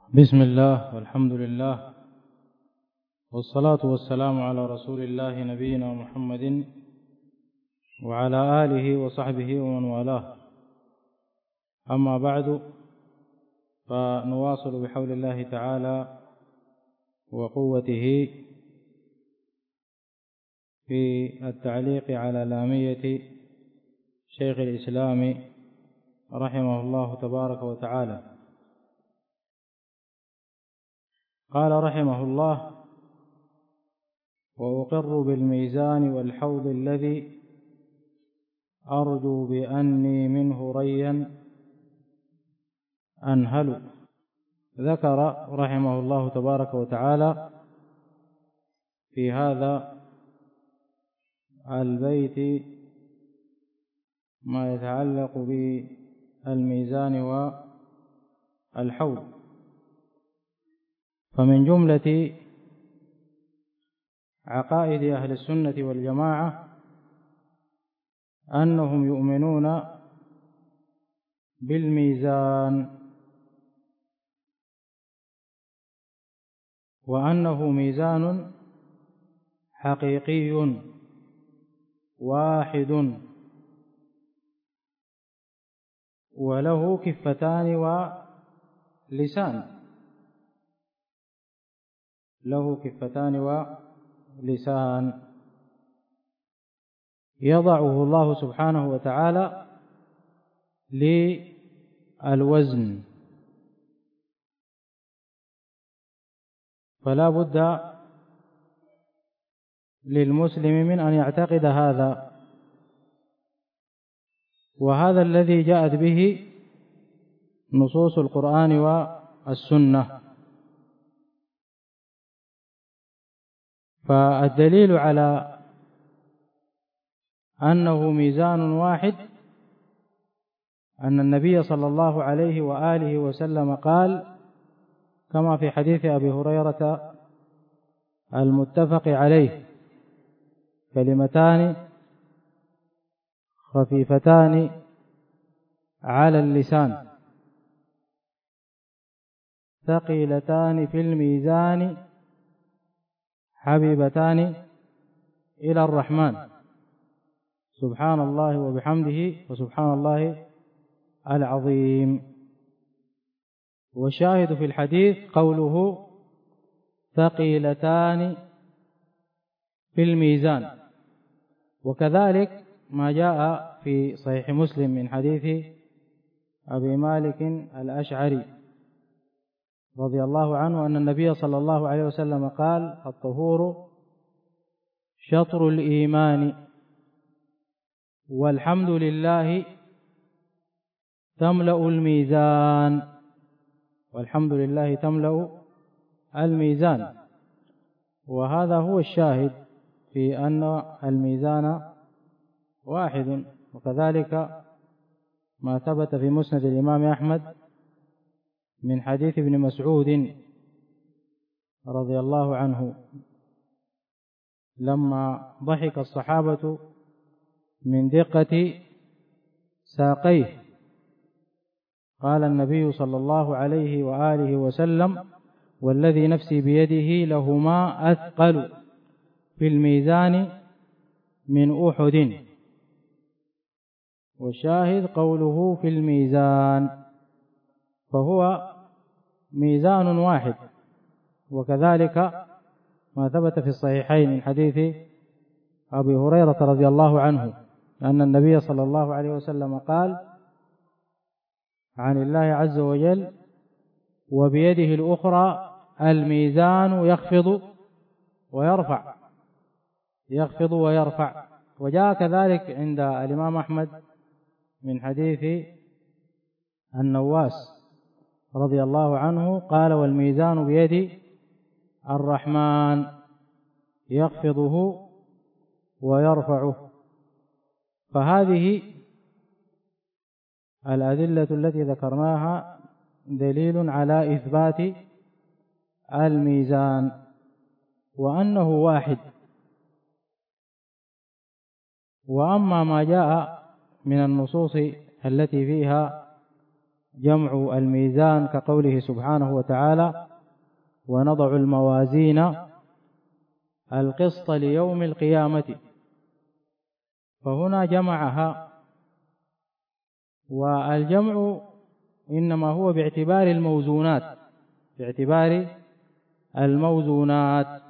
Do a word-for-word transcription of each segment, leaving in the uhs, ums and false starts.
بسم الله والحمد لله والصلاة والسلام على رسول الله نبينا محمد وعلى آله وصحبه ومن والاه. أما بعد، فنواصل بحول الله تعالى وقوته في التعليق على لامية شيخ الإسلام رحمه الله تبارك وتعالى. قال رحمه الله: وأقر بالميزان والحوض الذي أرجو بأني منه ريا أنهل. ذكر رحمه الله تبارك وتعالى في هذا البيت ما يتعلق بالميزان والحوض. فمن جملة عقائد أهل السنة والجماعة أنهم يؤمنون بالميزان، وأنه ميزان حقيقي واحد وله كفتان ولسان له كفتان ولسان يضعه الله سبحانه وتعالى للوزن. فلا بد للمسلم من أن يعتقد هذا، وهذا الذي جاءت به نصوص القرآن والسنة. فالدليل على أنه ميزان واحد أن النبي صلى الله عليه وآله وسلم قال كما في حديث أبي هريرة المتفق عليه: كلمتان خفيفتان على اللسان ثقيلتان في الميزان حبيبتان إلى الرحمن، سبحان الله وبحمده وسبحان الله العظيم. والشاهد في الحديث قوله ثقيلتان في الميزان. وكذلك ما جاء في صحيح مسلم من حديث أبي مالك الأشعري رضي الله عنه أن النبي صلى الله عليه وسلم قال: الطهور شطر الإيمان والحمد لله تملأ الميزان والحمد لله تملأ الميزان. وهذا هو الشاهد في أن الميزان واحد. وكذلك ما ثبت في مسند الإمام أحمد من حديث ابن مسعود رضي الله عنه لما ضحك الصحابة من دقة ساقيه، قال النبي صلى الله عليه وآله وسلم: والذي نفسي بيده لهما أثقل في الميزان من أحد. والشاهد قوله في الميزان، فهو ميزان واحد. وكذلك ما ثبت في الصحيحين من حديث أبي هريرة رضي الله عنه أن النبي صلى الله عليه وسلم قال عن الله عز وجل: وبيده الأخرى الميزان يخفض ويرفع يخفض ويرفع. وجاء كذلك عند الإمام أحمد من حديث النواس رضي الله عنه قال: والميزان بيد الرحمن يخفضه ويرفعه. فهذه الأدلة التي ذكرناها دليل على إثبات الميزان وأنه واحد. وأما ما جاء من النصوص التي فيها جمع الميزان كقوله سبحانه وتعالى ونضع الموازين القسط ليوم القيامة، فهنا جمعها، والجمع إنما هو باعتبار الموزونات باعتبار الموزونات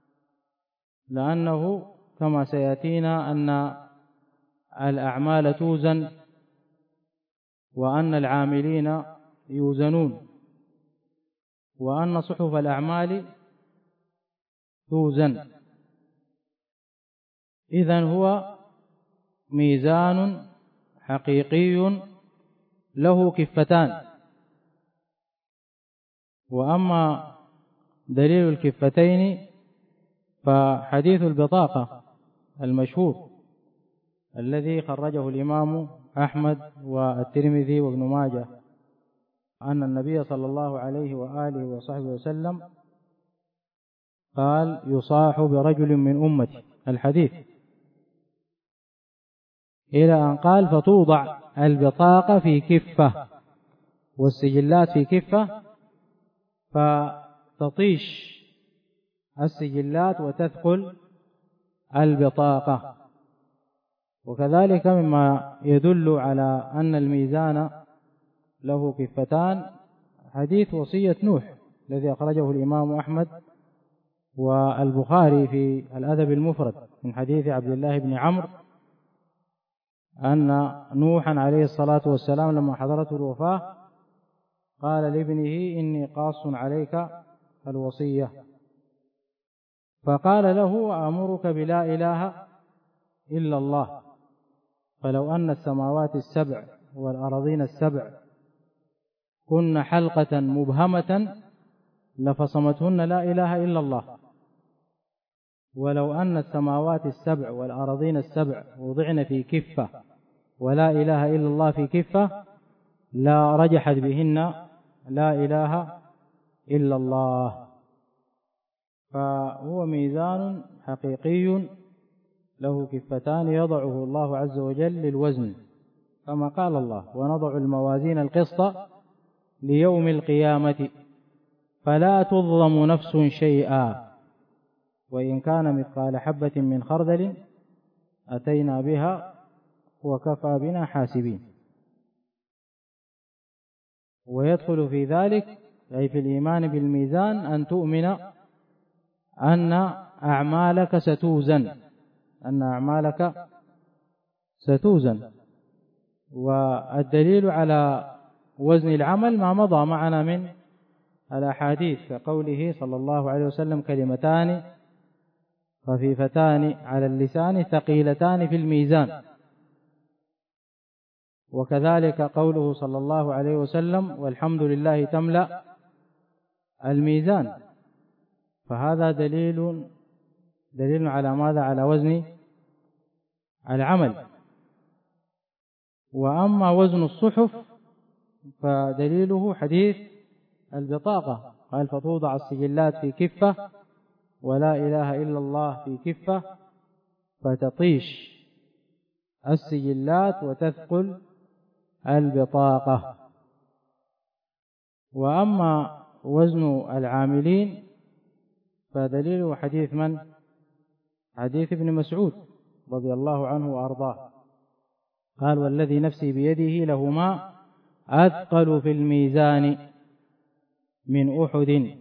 لأنه كما سيأتينا أن الأعمال توزن وأن العاملين يوزنون وأن صحف الأعمال توزن. إذن هو ميزان حقيقي له كفتان. وأما دليل الكفتين فحديث البطاقة المشهور الذي خرجه الإمام أحمد والترمذي وابن ماجه أن النبي صلى الله عليه وآله وصحبه وسلم قال يصاح برجل من أمتي الحديث إلى أن قال فتوضع البطاقة في كفة والسجلات في كفة فتطيش السجلات وتثقل البطاقة. وكذلك مما يدل على أن الميزان له كفتان حديث وصية نوح الذي أخرجه الإمام أحمد والبخاري في الأدب المفرد من حديث عبد الله بن عمرو أن نوحا عليه الصلاة والسلام لما حضرته الوفاة قال لابنه إني قاص عليك الوصية، فقال له أمرك بلا إله إلا الله، فلو أن السماوات السبع والأرضين السبع كن حلقة مبهمة لفصمتهن لا إله إلا الله، ولو أن السماوات السبع والأرضين السبع وضعن في كفة ولا إله إلا الله في كفة لا رجحت بهن لا إله إلا الله. فهو ميزان حقيقي له كفتان يضعه الله عز وجل للوزن كما قال الله ونضع الموازين القسط ليوم القيامة فلا تظلم نفس شيئا وإن كان مثقال حبة من خردل أتينا بها وكفى بنا حاسبين. ويدخل في ذلك أي في الإيمان بالميزان أن تؤمن أن أعمالك ستوزن أن أعمالك ستوزن. والدليل على وزن العمل ما مضى معنا من الأحاديث كقوله صلى الله عليه وسلم كلمتان خفيفتان على اللسان ثقيلتان في الميزان، وكذلك قوله صلى الله عليه وسلم والحمد لله تملأ الميزان. فهذا دليل دليل على ماذا؟ على وزن العمل. وأما وزن الصحف فدليله حديث البطاقة قال فتوضع السجلات في كفة ولا إله إلا الله في كفة فتطيش السجلات وتثقل البطاقة. وأما وزن العاملين فدليله حديث من؟ حديث ابن مسعود رضي الله عنه وأرضاه قال والذي نفسي بيده لهما أثقل في الميزان من أحد،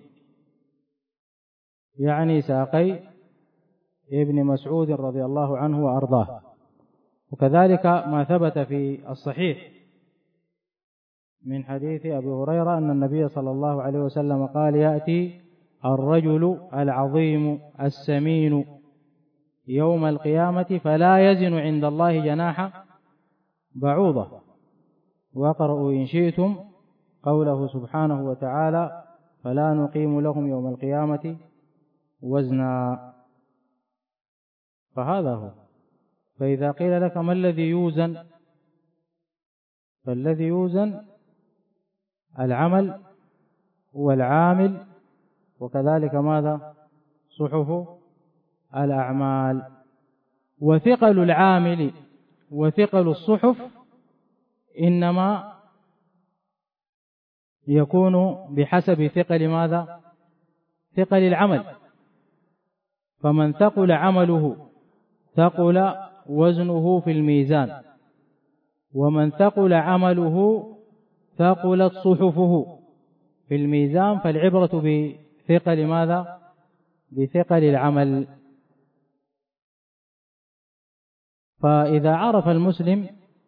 يعني ساقي ابن مسعود رضي الله عنه وأرضاه. وكذلك ما ثبت في الصحيح من حديث أبي هريرة أن النبي صلى الله عليه وسلم قال يأتي الرجل العظيم السمين يوم القيامة فلا يزن عند الله جناح بعوضة. واقرأوا إن شئتم قوله سبحانه وتعالى فلا نقيم لهم يوم القيامة وزنا. فهذا هو. فإذا قيل لك ما الذي يوزن؟ فالذي يوزن العمل والعامل وكذلك ماذا؟ صحف الأعمال. وثقل العامل وثقل الصحف إنما يكون بحسب ثقل ماذا؟ ثقل العمل. فمن ثقل عمله ثقل وزنه في الميزان، ومن ثقل عمله ثقلت صحفه في الميزان. فالعبرة بثقل ماذا؟ بثقل العمل. فإذا عرف المسلم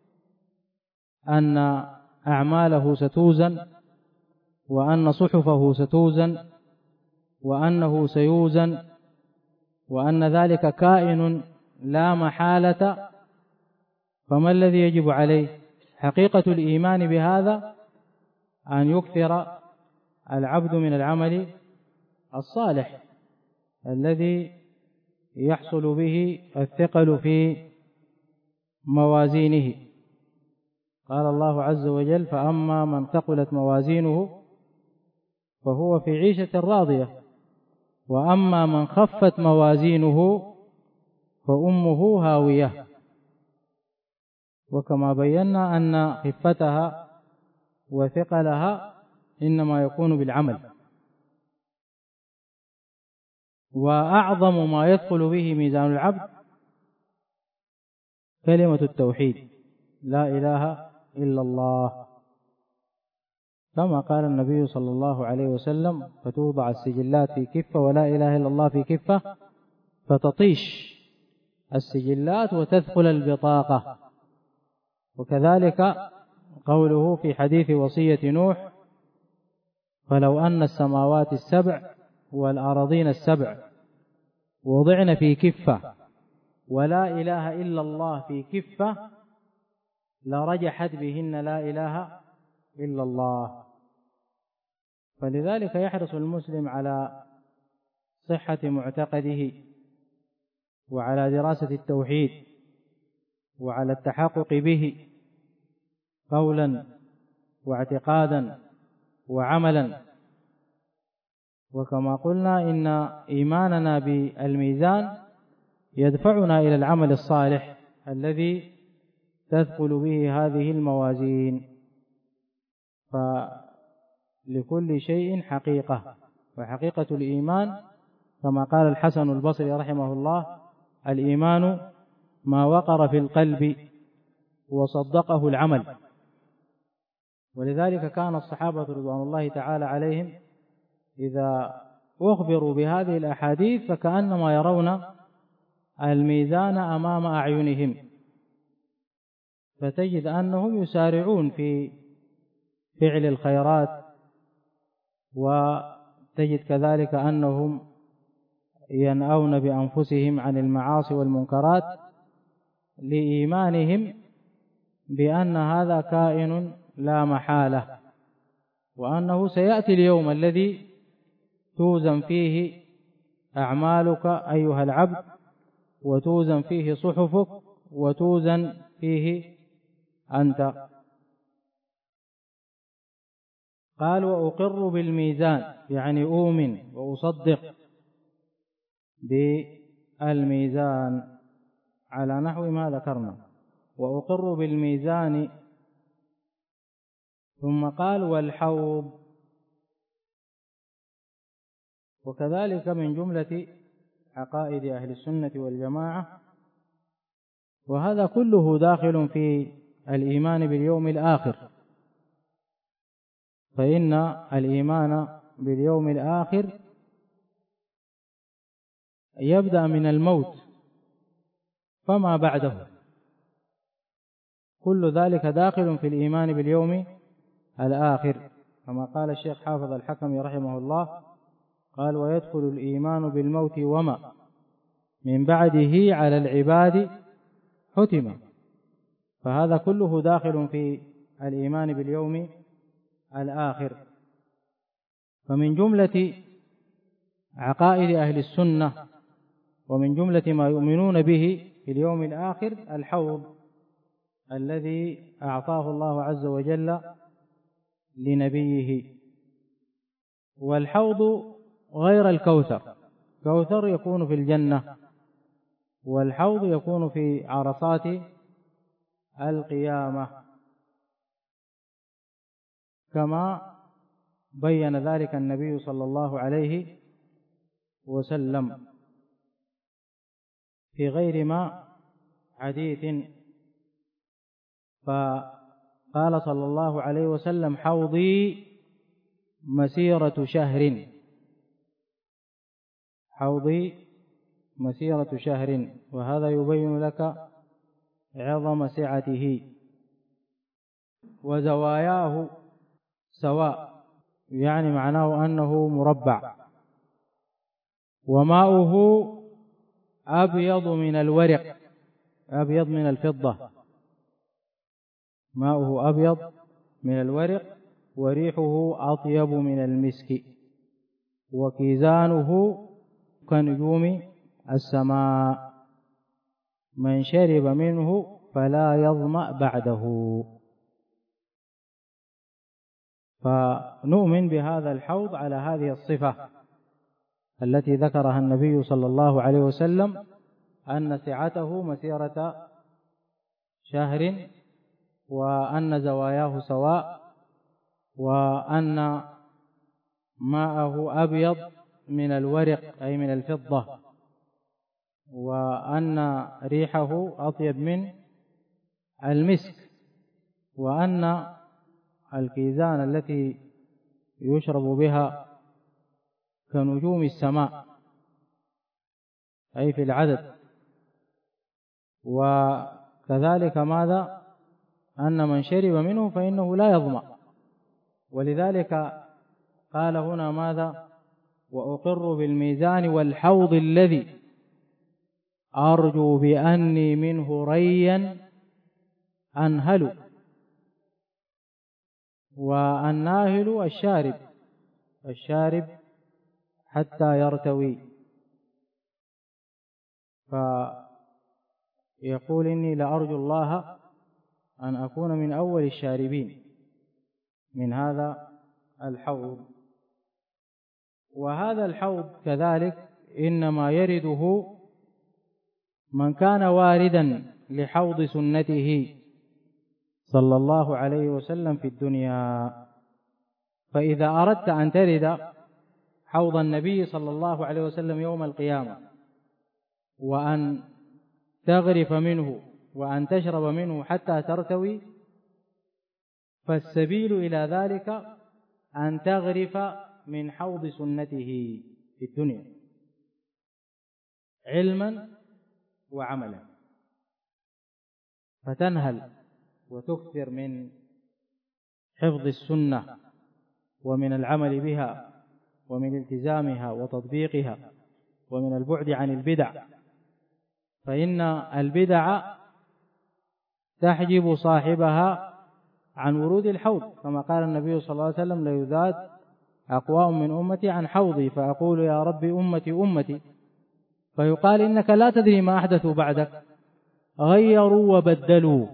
أن أعماله ستوزن، وأن صحفه ستوزن، وأنه سيوزن، وأن ذلك كائن لا محالة، فما الذي يجب عليه؟ حقيقة الإيمان بهذا أن يكثر العبد من العمل الصالح الذي يحصل به الثقل في موازينه. قال الله عز وجل: فأما من ثقلت موازينه فهو في عيشة راضية، وأما من خفت موازينه فأمه هاوية. وكما بينا أن خفتها وثقلها إنما يكون بالعمل. وأعظم ما يثقل به ميزان العبد كلمة التوحيد، لا إله إلا الله، كما قال النبي صلى الله عليه وسلم: فتوضع السجلات في كفة ولا إله إلا الله في كفة، فتطيش السجلات وتثقل البطاقة. وكذلك قوله في حديث وصية نوح: فلو أن السماوات السبع والأراضين السبع وضعن في كفة ولا إله إلا الله في كفة لرجحت بهن لا إله إلا الله. فلذلك يحرص المسلم على صحة معتقده، وعلى دراسة التوحيد، وعلى التحقق به قولا واعتقادا وعملا. وكما قلنا إن إيماننا بالميزان يدفعنا إلى العمل الصالح الذي تثقل به هذه الموازين. فلكل شيء حقيقة، وحقيقة الإيمان كما قال الحسن البصري رحمه الله: الإيمان ما وقر في القلب وصدقه العمل. ولذلك كان الصحابة رضوان الله تعالى عليهم إذا أخبروا بهذه الأحاديث فكأنما يرون الميزان أمام أعينهم، فتجد أنهم يسارعون في فعل الخيرات، وتجد كذلك أنهم ينأون بأنفسهم عن المعاصي والمنكرات لإيمانهم بأن هذا كائن لا محالة، وأنه سيأتي اليوم الذي توزن فيه أعمالك أيها العبد، وتوزن فيه صحفك، وتوزن فيه أنت. قال: وأقر بالميزان، يعني أؤمن وأصدق بالميزان على نحو ما ذكرنا. وأقر بالميزان. ثم قال: والحوض. وكذلك من جملة عقائد أهل السنة والجماعة، وهذا كله داخل في الإيمان باليوم الآخر. فإن الإيمان باليوم الآخر يبدأ من الموت فما بعده، كل ذلك داخل في الإيمان باليوم الآخر، كما قال الشيخ حافظ الحكمي رحمه الله: قال: ويدخل الإيمان بالموت وما من بعده على العباد حتما. فهذا كله داخل في الإيمان باليوم الآخر. فمن جملة عقائد أهل السنة ومن جملة ما يؤمنون به في اليوم الآخر الحوض الذي أعطاه الله عز وجل لنبيه. والحوض غير الكوثر، كوثر يكون في الجنة، والحوض يكون في عرصات القيامة، كما بين ذلك النبي صلى الله عليه وسلم في غير ما حديث، فقال صلى الله عليه وسلم: حوضي مسيرة شهر، حوضي مسيرة شهر، وهذا يبين لك عظم سعته. وزواياه سواء، يعني معناه أنه مربع، وماؤه أبيض من الورق، أبيض من الفضة، ماؤه أبيض من الورق، وريحه أطيب من المسك، وكيزانه كنجوم السماء، من شرب منه فلا يظمأ بعده. فنؤمن بهذا الحوض على هذه الصفة التي ذكرها النبي صلى الله عليه وسلم، أن سعته مسيرة شهر، وأن زواياه سواء، وأن ماءه أبيض من الورق أي من الفضة، وأن ريحه أطيب من المسك، وأن الكيزان التي يشرب بها كنجوم السماء أي في العدد. وكذلك ماذا؟ أن من شرب منه فإنه لا يظمأ. ولذلك قال هنا ماذا؟ وأقر بالميزان والحوض الذي أرجو بأني منه ريا أنهل. والناهل الشارب، الشارب حتى يرتوي. فيقول إني لأرجو الله أن أكون من أول الشاربين من هذا الحوض. وهذا الحوض كذلك إنما يرده من كان واردا لحوض سنته صلى الله عليه وسلم في الدنيا. فإذا أردت أن ترد حوض النبي صلى الله عليه وسلم يوم القيامة وأن تغرف منه وأن تشرب منه حتى ترتوي، فالسبيل إلى ذلك أن تغرف من حوض سنته في الدنيا علما وعملا، فتنهل وتكثر من حفظ السنة ومن العمل بها ومن التزامها وتطبيقها ومن البعد عن البدع، فإن البدع تحجب صاحبها عن ورود الحوض، كما قال النبي صلى الله عليه وسلم: ليذاد أقوام من أمتي عن حوضي فأقول يا ربي أمتي أمتي، فيقال إنك لا تدري ما أحدثوا بعدك، غيروا وبدلوا،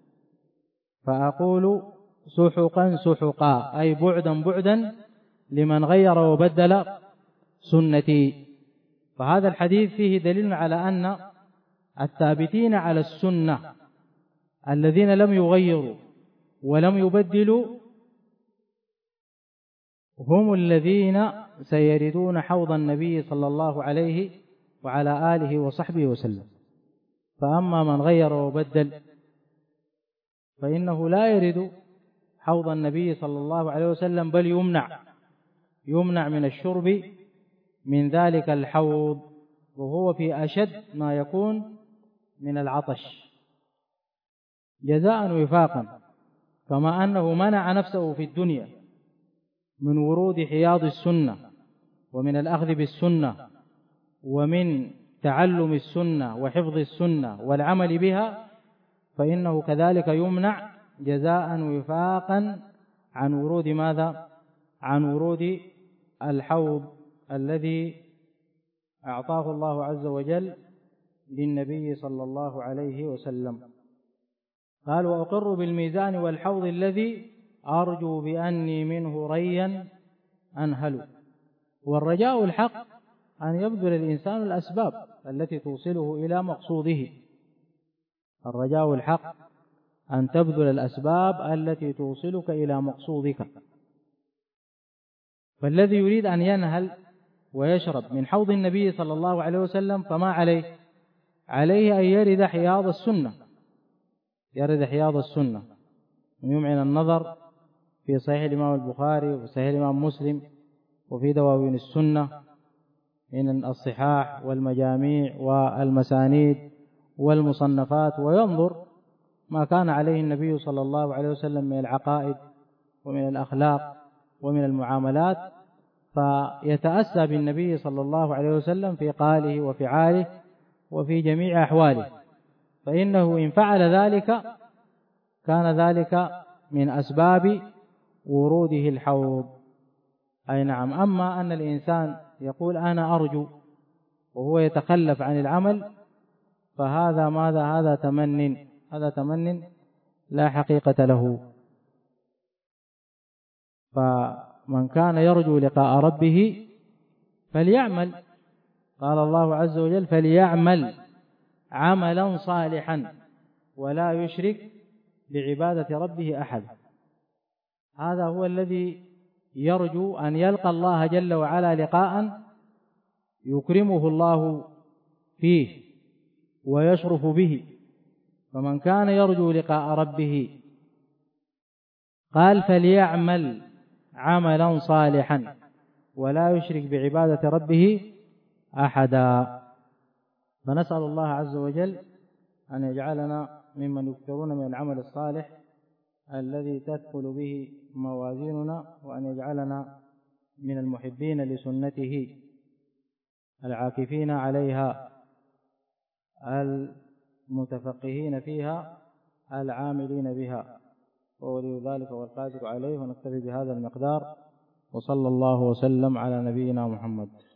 فأقول سحقا سحقا أي بعدا بعدا لمن غير وبدل سنتي. فهذا الحديث فيه دليل على أن الثابتين على السنة الذين لم يغيروا ولم يبدلوا هم الذين سيردون حوض النبي صلى الله عليه وعلى آله وصحبه وسلم. فأما من غير وبدل فإنه لا يرد حوض النبي صلى الله عليه وسلم، بل يمنع يمنع من الشرب من ذلك الحوض، وهو في أشد ما يكون من العطش جزاء وفاقا، كما أنه منع نفسه في الدنيا من ورود حياض السنة ومن الأخذ بالسنة ومن تعلم السنة وحفظ السنة والعمل بها، فإنه كذلك يمنع جزاء وفاقا عن ورود ماذا؟ عن ورود الحوض الذي أعطاه الله عز وجل للنبي صلى الله عليه وسلم. قال: وأقر بالميزان والحوض الذي أرجو بأني منه ريا أنهل. والرجاء الحق أن يبذل الإنسان الأسباب التي توصله إلى مقصوده، الرجاء الحق أن تبذل الأسباب التي توصلك إلى مقصودك. فالذي يريد أن ينهل ويشرب من حوض النبي صلى الله عليه وسلم فما عليه؟ عليه أن يرد حياض السنة، يرد حياض السنة ويمعن النظر في صحيح الإمام البخاري وفي صحيح الإمام مسلم وفي دواوين السنة من الصحاح والمجاميع والمسانيد والمصنفات، وينظر ما كان عليه النبي صلى الله عليه وسلم من العقائد ومن الأخلاق ومن المعاملات، فيتأسى بالنبي صلى الله عليه وسلم في قاله وفعاله وفي جميع أحواله، فإنه إن فعل ذلك كان ذلك من أسباب وروده الحوض. أي نعم. أما أن الإنسان يقول أنا أرجو وهو يتخلف عن العمل فهذا ماذا؟ هذا تمن، هذا تمن لا حقيقة له. فمن كان يرجو لقاء ربه فليعمل، قال الله عز وجل فليعمل عملا صالحا ولا يشرك بعبادة ربه أحد. هذا هو الذي يرجو أن يلقى الله جل وعلا لقاء يكرمه الله فيه ويشرف به. فمن كان يرجو لقاء ربه قال فليعمل عملا صالحا ولا يشرك بعبادة ربه أحدا. فنسأل الله عز وجل أن يجعلنا ممن يكثرون من العمل الصالح الذي تثقل به موازيننا، وأن يجعلنا من المحبين لسنته العاكفين عليها المتفقهين فيها العاملين بها، وولي ذلك والقادر عليه. ونكتفي بهذا المقدار، وصلى الله وسلم على نبينا محمد.